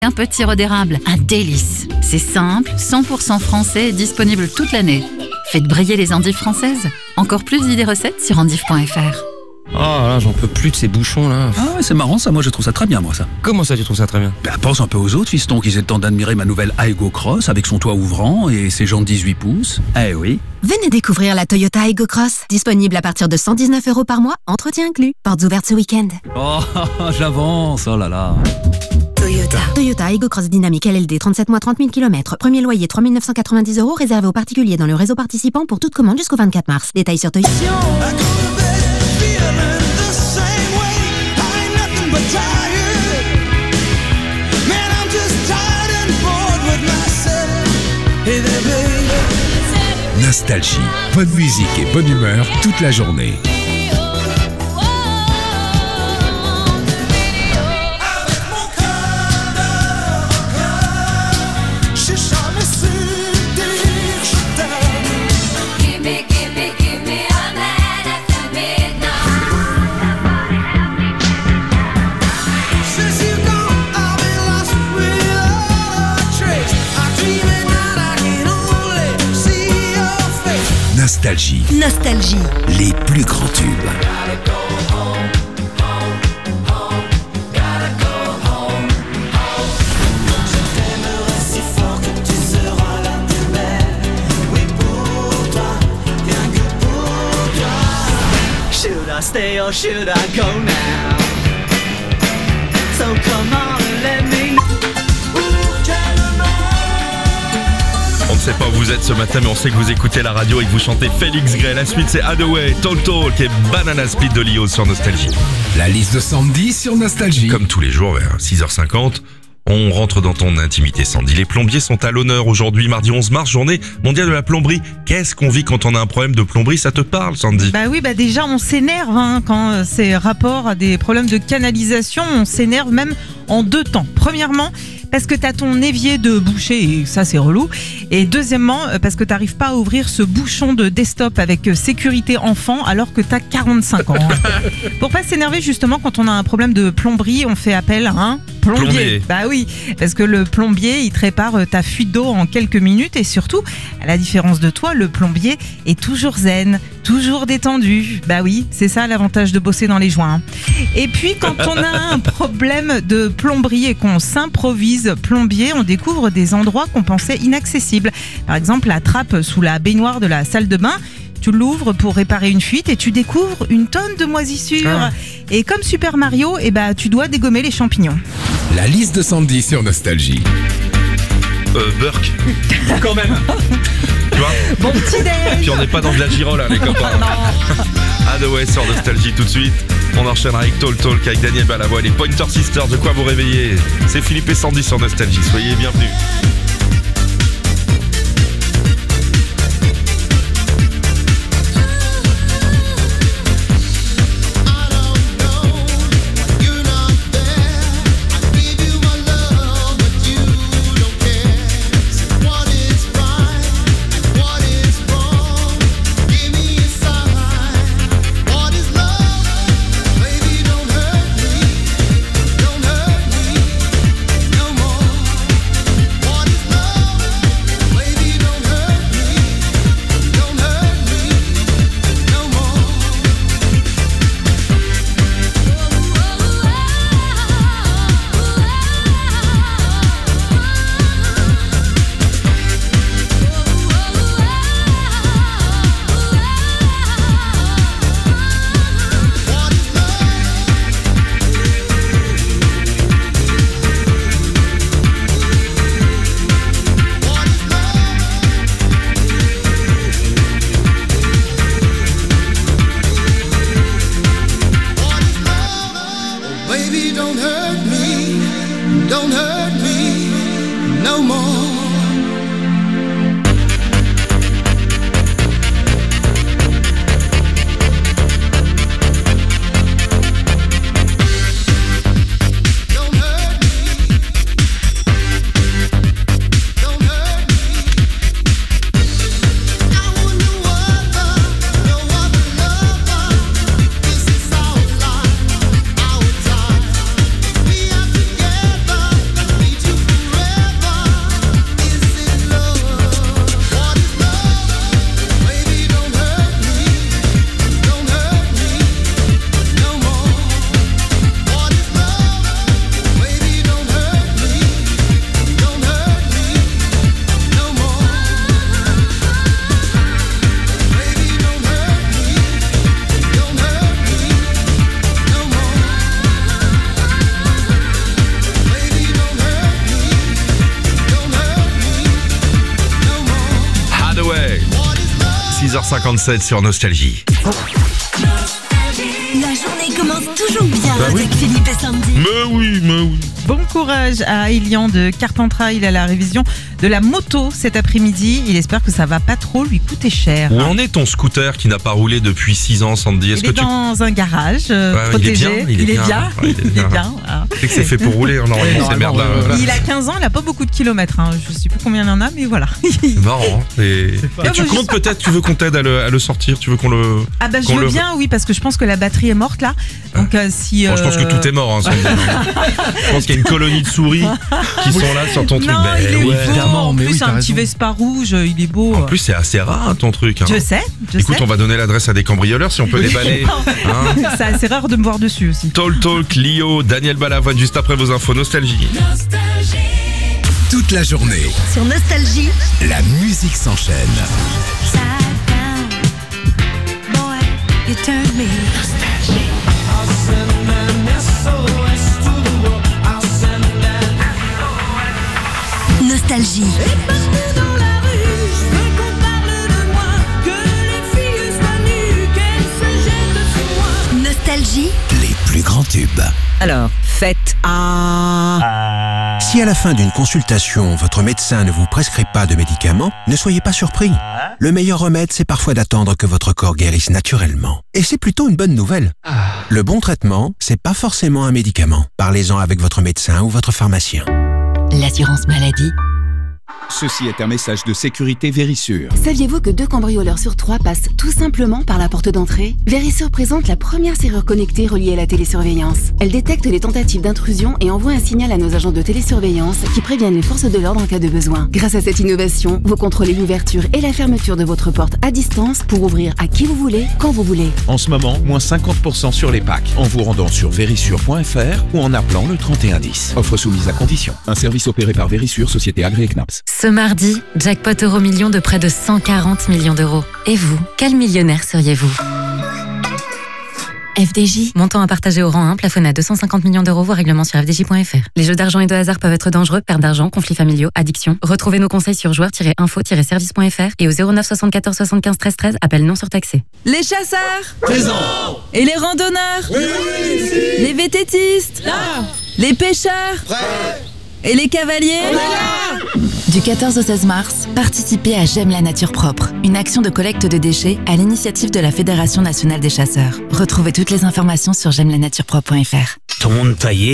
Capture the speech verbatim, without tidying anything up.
Un petit sirop d'érable, un délice. C'est simple, cent pour cent français et disponible toute l'année. Faites briller les endives françaises. Encore plus d'idées recettes sur endives point f r. Oh là, j'en peux plus de ces bouchons là. Ah ouais, c'est marrant ça, moi je trouve ça très bien moi ça. Comment ça tu trouves ça très bien? Bah pense un peu aux autres fistons qu'ils aient le temps d'admirer ma nouvelle Aygo Cross avec son toit ouvrant et ses jantes dix-huit pouces. Eh oui. Venez découvrir la Toyota Aygo Cross, disponible à partir de cent dix-neuf euros par mois, entretien inclus. Portes ouvertes ce week-end. Oh, j'avance, oh là là. Toyota. Toyota Aygo Cross Dynamique L L D, trente-sept mois, trente mille kilomètres. Premier loyer trois mille neuf cent quatre-vingt-dix euros, réservé aux particuliers dans le réseau participant pour toute commande jusqu'au vingt-quatre mars. Détails sur Toyota. Nostalgie, bonne musique et bonne humeur toute la journée. Nostalgie. Nostalgie. Les plus grands tubes. Should I stay or should I go now? So come on and let me know. On ne sait pas où vous êtes ce matin, mais on sait que vous écoutez la radio et que vous chantez Félix Gray. La suite, c'est Hathaway, Talk Talk et Banana Split de Lio sur Nostalgie. La liste de Sandy sur Nostalgie. Comme tous les jours, vers six heures cinquante, on rentre dans ton intimité, Sandy. Les plombiers sont à l'honneur aujourd'hui, mardi onze mars, journée mondiale de la plomberie. Qu'est-ce qu'on vit quand on a un problème de plomberie? Ça te parle, Sandy? Bah oui, bah déjà, on s'énerve hein, quand c'est rapport à des problèmes de canalisation. On s'énerve même en deux temps. Premièrement, parce que t'as ton évier de bouché et ça c'est relou. Et deuxièmement, parce que t'arrives pas à ouvrir ce bouchon de desktop avec sécurité enfant alors que t'as quarante-cinq ans. Pour pas s'énerver justement quand on a un problème de plomberie, on fait appel à un plombier. plombier. Bah oui, parce que le plombier il te répare ta fuite d'eau en quelques minutes et surtout, à la différence de toi, le plombier est toujours zen, toujours détendu. Bah oui, c'est ça l'avantage de bosser dans les joints. Et puis quand on a un problème de plomberie et qu'on s'improvise plombier, on découvre des endroits qu'on pensait inaccessibles. Par exemple, la trappe sous la baignoire de la salle de bain, tu l'ouvres pour réparer une fuite et tu découvres une tonne de moisissures. Ah. Et comme Super Mario, eh ben, tu dois dégommer les champignons. La liste de Sandy sur Nostalgie. Euh, Burke. Quand même. Tu vois? Bon petit déj. Puis on n'est pas dans de la girole, hein, les copains. Hathaway sur Nostalgie tout de suite. On enchaînera avec Talk Talk avec Daniel Balavoine et les Pointer Sisters. De quoi vous réveiller? C'est Philippe et Sandy sur Nostalgie. Soyez bienvenus. cinquante-sept sur Nostalgie. La journée commence toujours bien Bah oui. avec Philippe et Sandy. Mais oui, mais oui. Bon courage à Elian de Carpentras. Il a la révision de la moto cet après-midi. Il espère que ça va pas trop lui coûter cher. Où en est ton scooter qui n'a pas roulé depuis six ans, Sandy? Est-ce Il que est tu... dans un garage euh, Ouais, il est protégé. bien, il est bien. bien. Ouais, il est Il bien. est bien. voilà. Tu sais que c'est fait pour rouler, hein, normalement, Ouais, ces merdes là. normalement, ouais, Il a quinze ans, il a pas beaucoup de kilomètres. Hein. Je sais plus combien il y en a, mais voilà. C'est marrant. Et, et Ah, tu bah, comptes juste- peut-être, tu veux qu'on t'aide à le, à le sortir? Tu veux qu'on le. Ah bah je qu'on veux le- bien, oui, parce que je pense que la batterie est morte là. Donc euh, si. Bon, je pense que euh, tout est mort, hein, Sandy. Je pense qu'il y a une colonie de souris qui sont là sur ton truc. Non, Ben il est ouais. beau. évidemment, En mais plus, oui, c'est t'as un petit raison. Vespa rouge, il est beau. En plus, c'est assez rare hein, ton truc. Hein. Je sais, je Écoute, sais. on va donner l'adresse à des cambrioleurs si on peut déballer. Hein. C'est assez rare de me voir dessus aussi. Talk Talk, Lio, Daniel Balavoine, juste après vos infos Nostalgie. Toute la journée, Sur Nostalgie. la musique s'enchaîne. Boy, you turn me. Nostalgie. Nostalgie. Les plus grands tubes. Alors, faites Ah. Si à la fin d'une consultation, votre médecin ne vous prescrit pas de médicaments, ne soyez pas surpris. Le meilleur remède, c'est parfois d'attendre que votre corps guérisse naturellement. Et c'est plutôt une bonne nouvelle. Le bon traitement, c'est pas forcément un médicament. Parlez-en avec votre médecin ou votre pharmacien. L'assurance maladie. Ceci est un message de sécurité Vérissure. Saviez-vous que deux cambrioleurs sur trois passent tout simplement par la porte d'entrée? Vérissure présente la première serrure connectée reliée à la télésurveillance. Elle détecte les tentatives d'intrusion et envoie un signal à nos agents de télésurveillance qui préviennent les forces de l'ordre en cas de besoin. Grâce à cette innovation, vous contrôlez l'ouverture et la fermeture de votre porte à distance pour ouvrir à qui vous voulez, quand vous voulez. En ce moment, moins cinquante pour cent sur les packs en vous rendant sur vérissure point f r ou en appelant le trente et un dix. Offre soumise à condition. Un service opéré par Vérissure, société agréée C N A P S. Ce mardi, jackpot euro million de près de cent quarante millions d'euros. Et vous, quel millionnaire seriez-vous? F D J, montant à partager au rang un, plafonné à deux cent cinquante millions d'euros, voire règlement sur f d j point f r. Les jeux d'argent et de hasard peuvent être dangereux, perte d'argent, conflits familiaux, addiction. Retrouvez nos conseils sur joueurs tiret info tiret service point f r et au zéro neuf soixante-quatorze soixante-quinze treize treize, appel non surtaxé. Les chasseurs présents. Et les randonneurs oui, oui, oui. Les vététistes là. Les pêcheurs prêts. Et les cavaliers Du quatorze au seize mars, participez à J'aime la nature propre, une action de collecte de déchets à l'initiative de la Fédération nationale des chasseurs. Retrouvez toutes les informations sur j'aime la nature propre point f r. Ton monde taillé